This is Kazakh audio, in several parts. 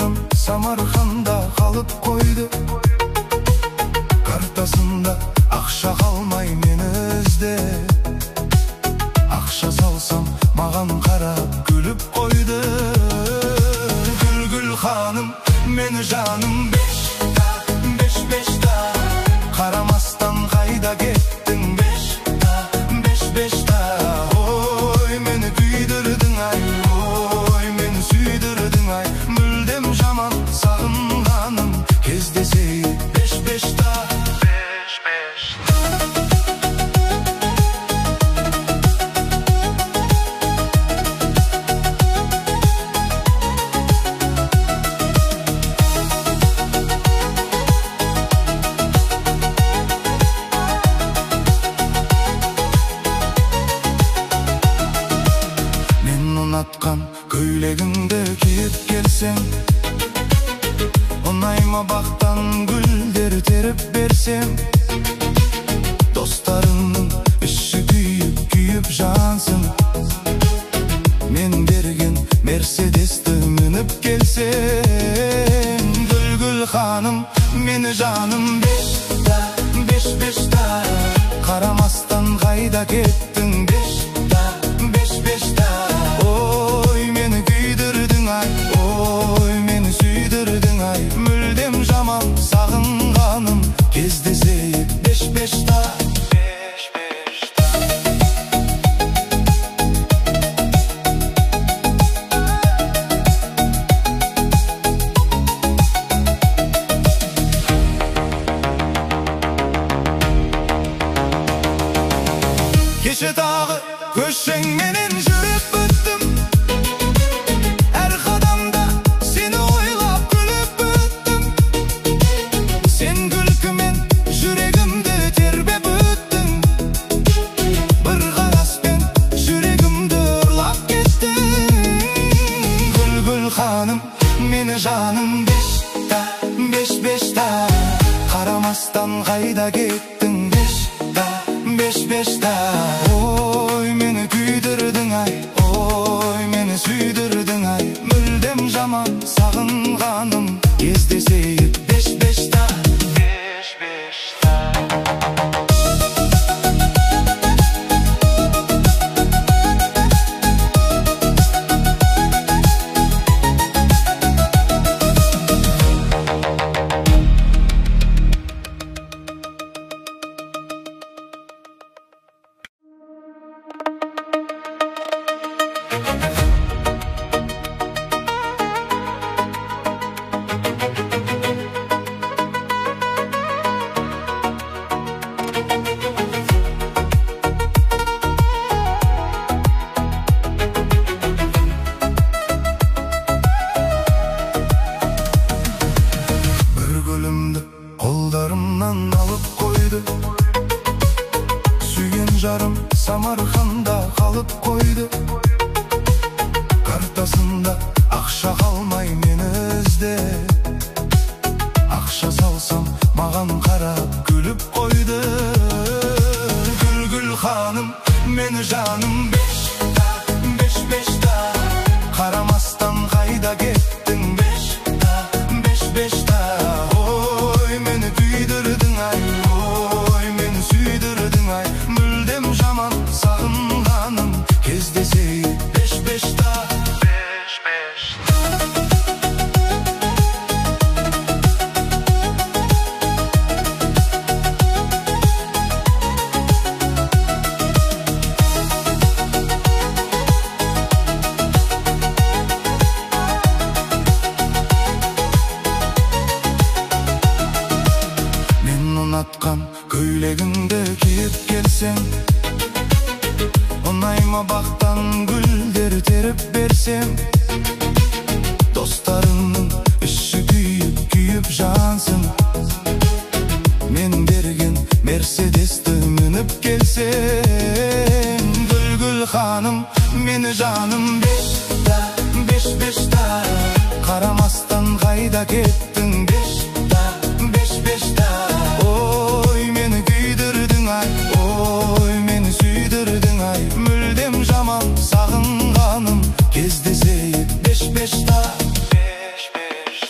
жарым Самарқанда қалып қойды. Картасында ақша қалмай мені ізде. Ақша салсам маған қарап күліп қойды. Гүл ханым, мені жаным бешта, бешта. Қарамастан қайда кеттің бешта. Ой, мені күйдірдің ай, ой, мені сүйдірдің ай. Мүлдем жаман сағынғаным, кездесейік бешта. Ұнатқан көйлегіңді киіп келсең, ұнайма бақтан гүлдер теріп берсем. Достарыңның іші күйіп жансың. Мен берген Мерседесті мініп келсең. Гүл ханым, мені жаным бешта. Қарамастан қайда кеттің бешта. Ой, мені күйдірдің ай, ой, мені сүйдірдің ай. Мүлдем жаман сағынғаным, кездесейік бешта. Кеше тағы көшеңменен жүріп өттім. Әр қадамда сені ойлап күліп өттім. Сен күлкімен жүрегімді тербеп өттің. Бір қараспен жүрегімді ұрлап кеттің. Гүл ханым, мені жаным бешта. Қарамастан қайда кеттің бешта. Ой, мені күйдірдің ай, ой, мені сүйдірдің ай. Мүлдем жаман сағынғаным, кездесейік бешта. Қолдарымнан алып қойды. Сүйген жарым Самарқанда қалып қойды. Картасында ақша қалмай мені ізде. Ақша салсам маған қарап күліп қойды. Гүл ханым, мені жаным бешта. Қарамастан қайда кеттің бешта. Ой, мені күйдірдің ай, ой, мені сүйдірдің ай. Мүлдем жаман сағынғаным, кездесейік бешта. Ұнатқан көйлегіңді киіп келсең, ұнайма бақтан гүлдер теріп берсем. Достарыңның іші күйіп жансың. Мен берген Мерседесті мініп келсең. Гүл ханым, мені жаным бешта. Қарамастан қайда кеттің бешта. Ой, мені күйдірдің ай, ой, мені сүйдірдің ай. Мүлдем жаман сағынғаным, кездесейік бешта.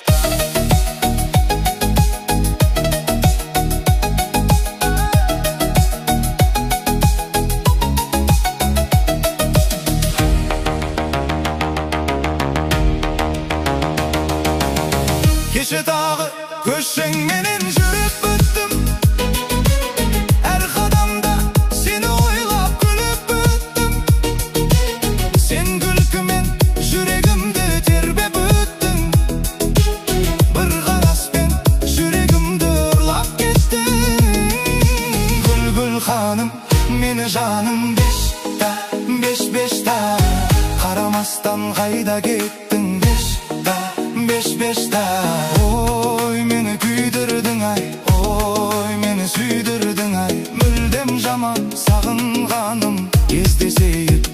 Кеше тағы көшең менен жүріп өттім, әр қадамда сені ойлап күліп өттім. Сен күлкімен жүрегімді тербеп өттің, бір қараспен жүрегімді ұрлап кеттің. Гүл ханым, мені жаным беш-бешта, қарамастан қайда кеттің беш-бешта. Ой, мені күйдірдің ай, ой, мені сүйдірдің ай, мүлдем жаман сағынғаным кездесейік